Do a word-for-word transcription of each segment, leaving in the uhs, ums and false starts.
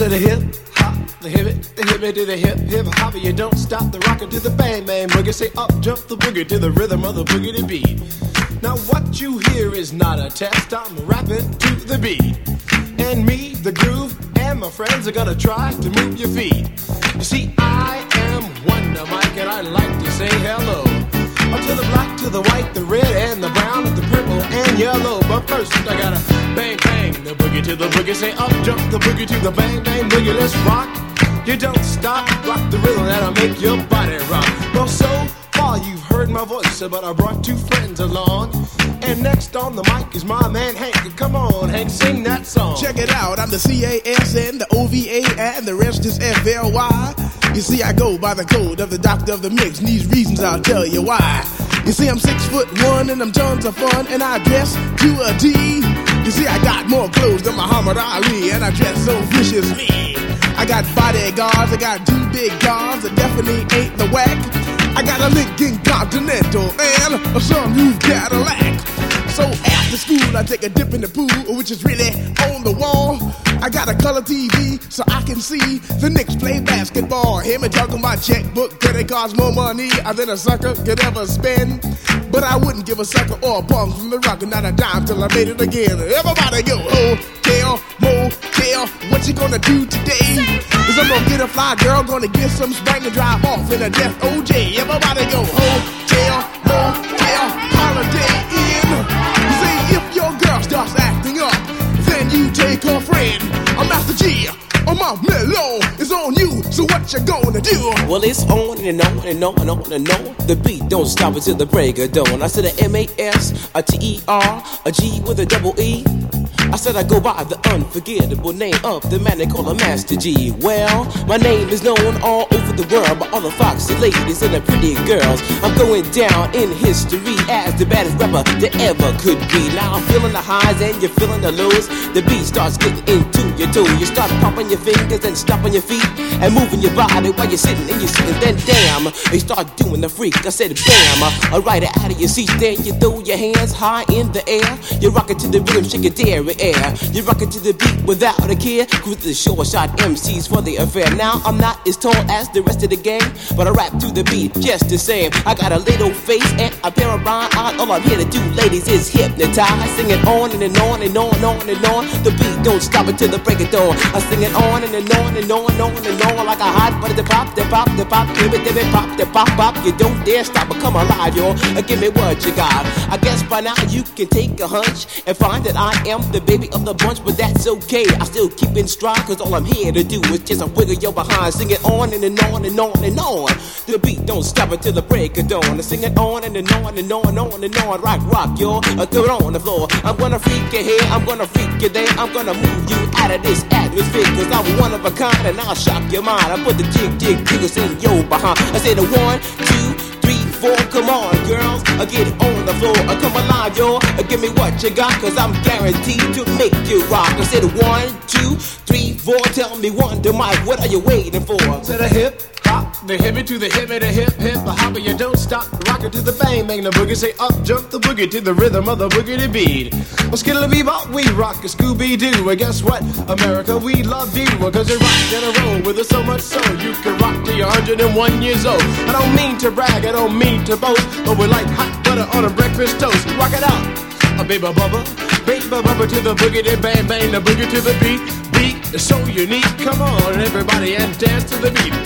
said a hip hop, the hip it, the hip it to the hip hip hop. You don't stop the rocker to the bang bang boogie. Say up jump the boogie to the rhythm of the boogie to beat. Now what you hear is not a test. I'm rapping to the beat, and me, the groove, and my friends are gonna try to move your feet. You see, I am Wonder Mike, and I like to say hello. Up to the black, to the white, the red, and the brown, the purple, and yellow. But first, I gotta bang, bang, the boogie to the boogie. Say up, jump the boogie to the bang, bang, boogie. Let's rock. You don't stop, rock the rhythm that'll make your body rock. Well, so far you've heard my voice, but I brought two friends along. And next on the mic is my man Hank. Come on, Hank, sing that song. Check it out, I'm the C A S N, the O V A, and the rest is F L Y. You see, I go by the code of the doctor of the mix, and these reasons I'll tell you why. You see, I'm six foot one, and I'm tons of fun, and I dress to a T. You see, I got more clothes than Muhammad Ali, and I dress so viciously. I got bodyguards, I got two big guns that definitely ain't the whack. I got a Lincoln Continental and a sunroof Cadillac. So after school, I take a dip in the pool, which is really on the wall. I got a color T V so I can see the Knicks play basketball. Him and talking my checkbook, credit cards more money than a sucker could ever spend. But I wouldn't give a sucker or a punk from the rock, not a dime till I made it again. Everybody go, hotel, motel, what you gonna do today? Cause I'm gonna get a fly girl, gonna get some spring and drive off in a death O J. Everybody go, hotel, motel, holiday inn. You see, if your girl starts acting up, then you take her friend. I'm Master G, oh my mellow is on you, so what you gonna do? Well, it's on and on and on and on and on. The beat don't stop until the break of dawn. I said a M A S, a T E R, a G with a double E. I said I go by the unforgettable name of the man they call a Master G. Well, my name is known all over the world by all the foxy ladies and the pretty girls. I'm going down in history as the baddest rapper that ever could be. Now I'm feeling the highs and you're feeling the lows. The beat starts getting into your toe. You start popping your fingers and stomping your feet and moving your body while you're sitting and you're sitting. Then damn, you start doing the freak. I said bam, I ride it out of your seat. Then you throw your hands high in the air. You rock it to the rhythm, shake your dairy air. You rock it to the beat without a care. Cruise the short shot M Cs for the affair. Now I'm not as tall as the rest of the gang, but I rap to the beat just the same. I got a little face and a pair of rhyme eyes. All I'm here to do, ladies, is hypnotize. Sing it on and, and on and on and on and on. The beat don't stop until the break of dawn. I sing it on and, and on and on and on and on like a hot butter. The pop, the pop, the pop, give it, give it, pop, the pop, pop. You don't dare stop or come alive, y'all. Give me what you got. I guess by now you can take a hunch and find that I am the baby of the bunch, but that's okay. I still keep in stride, cause all I'm here to do is just a wiggle your behind. Sing it on and, and on and on and on. The beat don't stop until the break of dawn. I sing it on and, and on and on and on and on. Rock, rock, y'all. Uh, throw it on the floor. I'm gonna freak you here, I'm gonna freak you there. I'm gonna move you out of this atmosphere, cause I'm one of a kind and I'll shock your mind. I put the jig, jig, jiggles in your behind. I say the one, two, three, four. Come on, girls, I get it on the floor. I come alive, y'all. Give me what you got, cause I'm guaranteed to make you rock. I said one, two, three, four. Tell me Wonder Mike, what are you waiting for? To the hip hop, the hippie to the hippie, the hip hip, the hopper. You don't stop, rock it to the bang bang, the boogie. Say up, jump the boogie to the rhythm of the boogie to beat. Well, skittle bebop, we rock a Scooby Doo. And guess what, America, we love you, cause you rock in a row with us so much so you can rock till you're one hundred and one years old. I don't mean to brag, I don't mean to boast, but we're like hot butter on a breakfast toast. Rock it out, a baby bubba, baby bubba to the boogie, then bang bang, the boogie to the beat. Beat is so unique. Come on, everybody, and dance to the beat.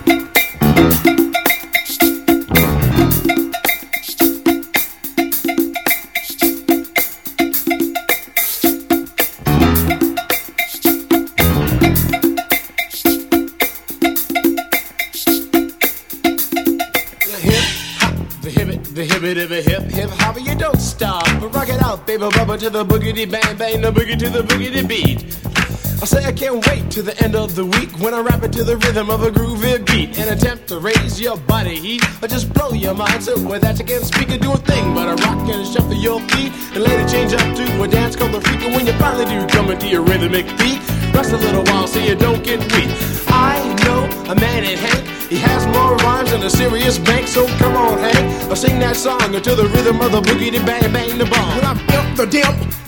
The hippie to the hip hip hopper, you don't stop, but rock it out, baby bubba to the boogity bang bang, the boogie to the boogity beat. I say I can't wait to the end of the week when I rap it to the rhythm of a groovy beat and attempt to raise your body heat or just blow your mind so with that you can't speak or do a thing but a rock and shuffle your feet and later change up to a dance called the freak. And when you finally do come into your rhythmic beat, rest a little while so you don't get weak. I know a man in Hank, he has more rhymes than a serious bank, so come on Hank, I'll sing that song until the rhythm of the boogie to bang bang the bomb. When I'm up the dimp,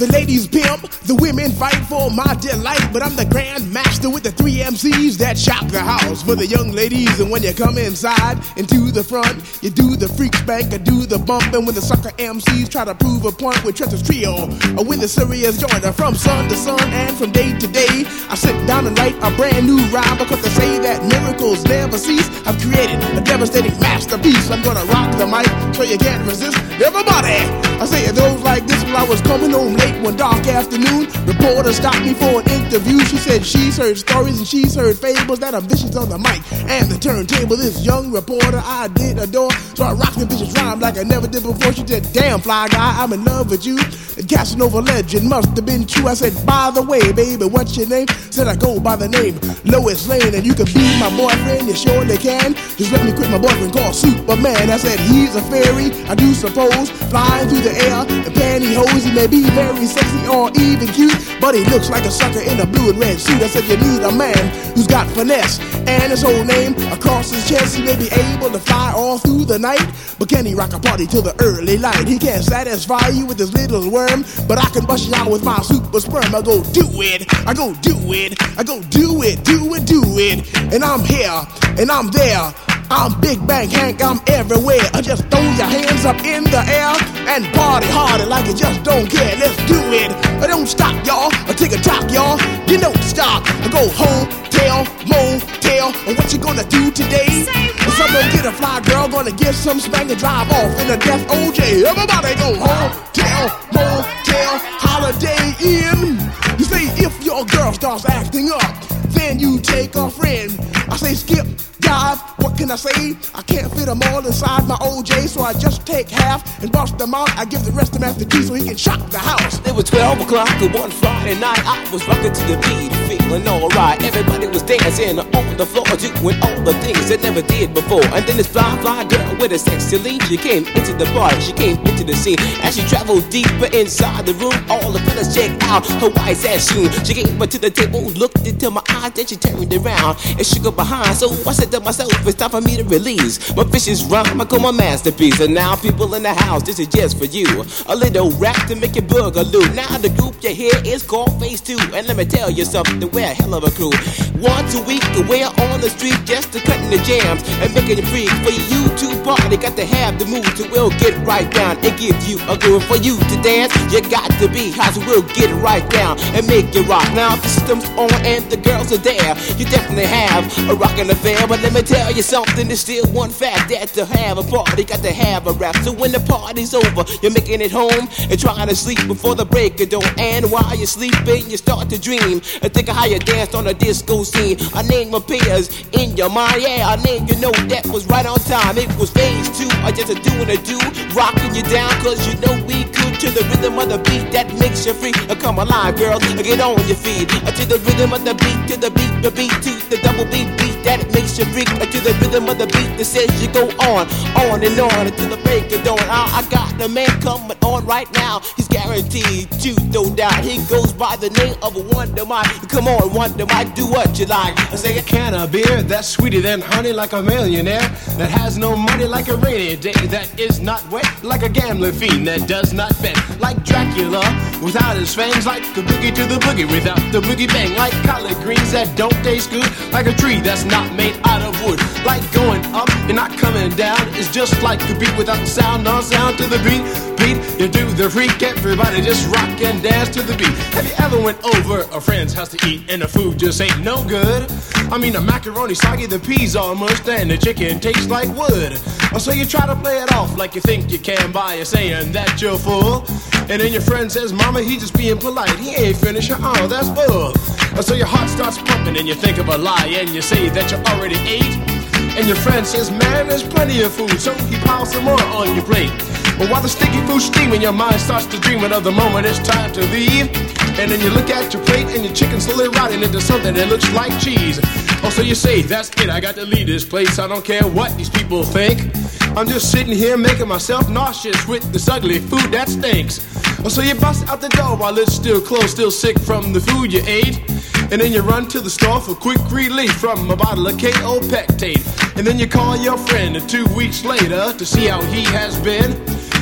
the ladies pimp, the women fight for my delight. But I'm the grand master with the three M Cs that shock the house for the young ladies. And when you come inside into the front, you do the freak spank or do the bump. And when the sucker M Cs try to prove a point with Trent's Trio, or when the serious joiner from sun to sun and from day to day, I sit down and write a brand new rhyme because they say that miracles never cease. I've created a devastating masterpiece. I'm gonna rock the mic so you can't resist. Everybody, I say it goes like this. While I was coming home late one dark afternoon, reporter stopped me for an interview. She said she's heard stories and she's heard fables that are vicious on the mic and the turntable. This young reporter I did adore, so I rocked the vicious rhyme like I never did before. She said, damn fly guy, I'm in love with you. The Casanova legend must have been true. I said, by the way, baby, what's your name? Said I go by the name Lois Lane, and you can be my boyfriend, you surely can. Just let me quit my boyfriend called Superman. I said, he's a fairy, I do suppose, flying through the air in pantyhose. He may be very sexy or even cute, but he looks like a sucker in a blue and red suit. I said, you need a man who's got finesse and his whole name across his chest. He may be able to fly all through the night, but can he rock a party till the early light? He can't satisfy you with his little worm, but I can bust you out with my super sperm. I go do it, I go do it, I go do it, do it, do it. And I'm here, and I'm there. I'm Big Bang Hank, I'm everywhere. I just throw your hands up in the air and party harder like you just don't care. Let's do it. I don't stop, y'all. I take a talk, y'all. You don't stop. I go home, tell, motel. And what you gonna do today? If someone get a fly girl, gonna get some spank and drive off in a death O J. Everybody go home, tell, motel, Holiday Inn. You say if your girl starts acting up, then you take a friend. I say skip, dive, what can I say? I can't fit them all inside my O J, so I just take half and bust them out. I give the rest to Master G so he can shock the house. It was twelve o'clock and one Friday night. I was rocking to the beat, feeling alright. Everybody was dancing on the floor, doing all the things they never did before. And then this fly, fly girl with a sexy lead, she came into the party, she came into the scene. As she traveled deeper inside the room, all the fellas checked out her white ass shoe. She came up to the table, looked into my eyes, then she turned around and shook her behind. So I said to myself, it's time for me to release my vicious rhyme. I call my masterpiece. And now people in the house, this is just for you. A little rap to make you boogaloo. Now the group you hear is called Phase Two. And let me tell you something, we're a hell of a crew. Once a week we're on the street just to cutting the jams and making it free. For you to party, got to have the mood to we'll get right down and give you a groove. For you to dance, you got to be hot, so we'll get right down and make you rock. Now the system's on and the girls are there, you definitely have a rockin' affair. But let me tell you something, there's still one fact, that to have a party, got to have a rap. So when the party's over, you're making it home and trying to sleep before the break of dawn. And while you're sleeping, you start to dream and think of how you danced on a disco scene. A name appears in your mind, yeah, a name you know that was right on time. It was Phase Two, or just a doing a do, rocking you down, cause you know we could, to the rhythm of the beat that makes you free. Uh, come alive, girls, uh, get on your feet, uh, to the rhythm of the beat, to the beat, the beat, to the double beat beat that makes you freak, uh, to the rhythm of the beat that says you go on, on and on until the break of dawn. I, I got the man coming on right now, he's guaranteed to, no doubt. He goes by the name of Wonder Mike. Come on, Wonder Mike, do what you like. I say a can of beer that's sweeter than honey, like a millionaire that has no money, like a rainy day that is not wet, like a gambling fiend that does not bet, like Dracula without his fangs, like the boogie to the boogie without the boogie bang, like collard greens that don't taste good, like a tree that's not made out of wood, like going up and not coming down. It's just like the beat without the sound, no sound to the beat. Beat, you do the freak, everybody just rock and dance to the beat. Have you ever went over a friend's house to eat and the food just ain't no good? I mean the macaroni soggy, the peas all mushed, and the chicken tastes like wood. So you try to play it off like you think you can by saying that you're full, and then your friend says, mama, he just being polite, he ain't finished. Oh, that's bull. So your heart starts pumping and you think of a lie and you say that you already ate, and your friend says, man, there's plenty of food, so he piles some more on your plate. But while the sticky food's steaming, your mind starts to dreaming of the moment it's time to leave. And then you look at your plate and your chicken's slowly rotting into something that looks like cheese. Oh, so you say, that's it, I got to leave this place, I don't care what these people think. I'm just sitting here making myself nauseous with this ugly food that stinks. Oh, so you bust out the door while it's still closed, still sick from the food you ate. And then you run to the store for quick relief from a bottle of K O Pectate. And then you call your friend two weeks later to see how he has been.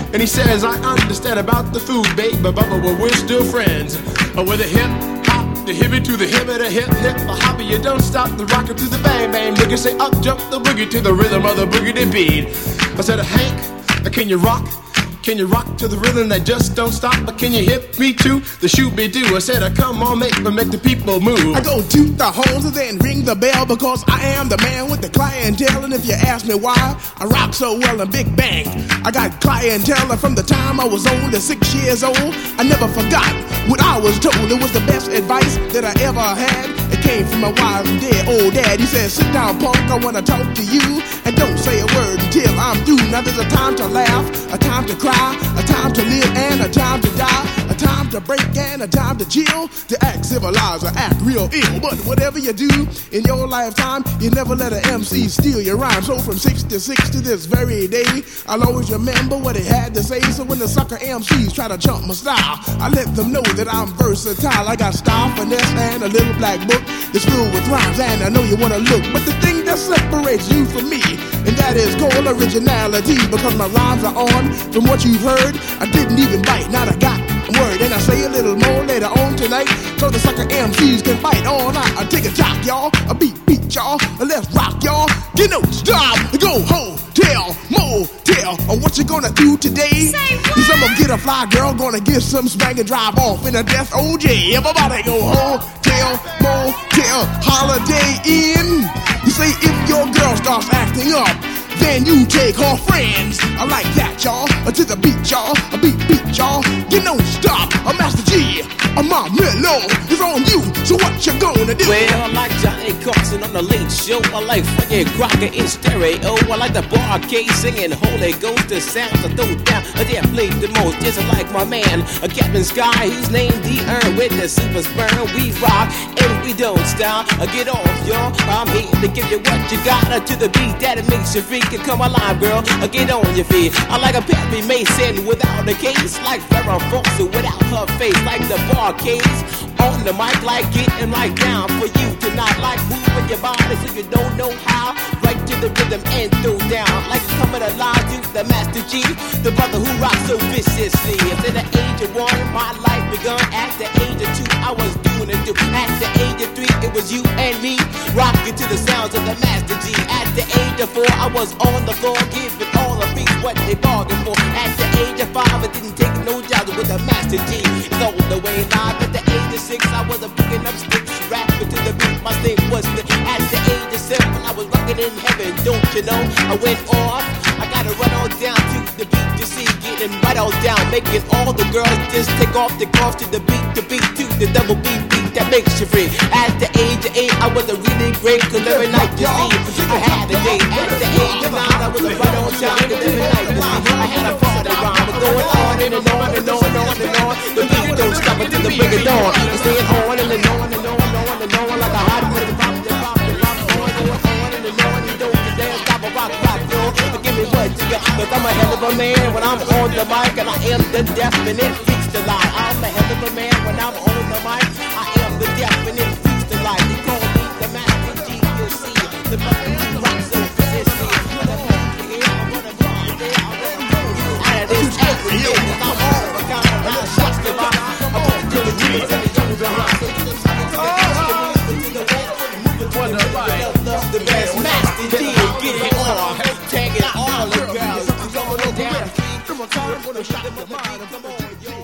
And he says, I understand about the food, babe, but Bubba, well, we're still friends. Uh, with a hip hop, the hippie to the hip, the hip hip, the hopper, you don't stop the rocker to the bang bang boogie. Say up jump the boogie to the rhythm of the boogie to beat. I said, Hank, can you rock? Can you rock to the rhythm that just don't stop? But can you hit me to the shoot-be-doo? I said, come on, make me make the people move. I go toot the horns and then ring the bell because I am the man with the clientele. And if you ask me why I rock so well in Big Bang, I got clientele from the time I was only six years old. I never forgot what I was told. It was the best advice that I ever had. It came from my wise and dead old dad. He said, sit down, punk, I want to talk to you. And don't say a word until I'm through. Now there's a time to laugh, a time to cry, a time to live and a time to die, a time to break and a time to chill, to act civilized or act real ill. But whatever you do in your lifetime, you never let an M C steal your rhyme. So from sixty-six to this very day, I'll always remember what he had to say. So when the sucker M Cs try to jump my style, I let them know that I'm versatile. I got style, finesse, and a little black book that's filled with rhymes, and I know you wanna look. But the thing that separates you from me, and that is called originality, because my rhymes are on from what you've heard. I didn't even bite, not a got word, and I say a little more later on tonight, so the sucker M Cs can fight all night. I take a jock, y'all, a beat, beat, y'all, let's rock, y'all. Get no stop, go home, tell, motel, or what you gonna do today? Say what? Cause I'm gonna get a fly girl, gonna get some spank and drive off in a death O J. Everybody go home, tell, motel, holiday Inn. You say if your girl starts acting up, then you take her friends. I like that, y'all. To the beat, y'all. A beat, beat, y'all. You don't stop. A Master G. A my mellow is on you. So what you gonna do? Well, I like Johnny Carson on the Late Show. I like Frankie Crocker in stereo. I like the barcade singing Holy Ghost. The sounds I throw down. I dare play the most. Just like my man, a Captain Sky. He's named the Earn with the super sperm. We rock and we don't stop. Get off, y'all. I'm here to give you what you got. To the beat that it makes you freak. Come alive, girl, get on your feet. I like a Perry Mason without a case, like Farrah Fawcett without her face, like the barcades on the mic, like getting right down for you tonight, like moving your body so you don't know how, right to the rhythm and throw down, like coming alive to the Master G, the brother who rocks so viciously. At the age of one, my life begun. At the age of two, I was doing it. At the age of three, it was you and me, rocking to the sounds of the Master G. At the age of four, I was on the floor, giving all the beats what they bargained for. At the age of five, I didn't take no jobs with the Master G. It's all the way live. At the age of six, I was a picking up sticks, rapping to the beat. My thing was the. At the age of seven, I was rocking in heaven. Don't you know? I went off. I gotta run on down to the beat to see, getting right on down, making all the girls just take off the cuffs to the beat, the beat to the double beat beat that makes you free. At the age of eight, I was a really great, cause every night you see, I had a date. At the age of nine, I was a right on time, cause every night you see, I had a party rhyme, but going on and on and on and on and on. The beat don't stop until the break of dawn. It's staying on and on and on and on and on like a hot minute pop, pop, pop, on and on and on. You don't just dance, stop a rock, rock, yo. Give me what you got, cause I'm a hell of a man when I'm on the mic, and I am the definite freaks the lie. I'm a hell of a man when I'm on the mic. I am the definite freaks the lie. You call me the Master G, you see, the brother who rocks so persistent. I'm gonna go out there, I'm gonna go out of this every day, cause I'm all the kind of rock shots to lie. I'm going to the G's and the Jones behind. So to the side, to the east, to the west, moving to the right. The best Master G, get it on, tagging all the girls. Come on down, come on, come on, come on, come on, come on,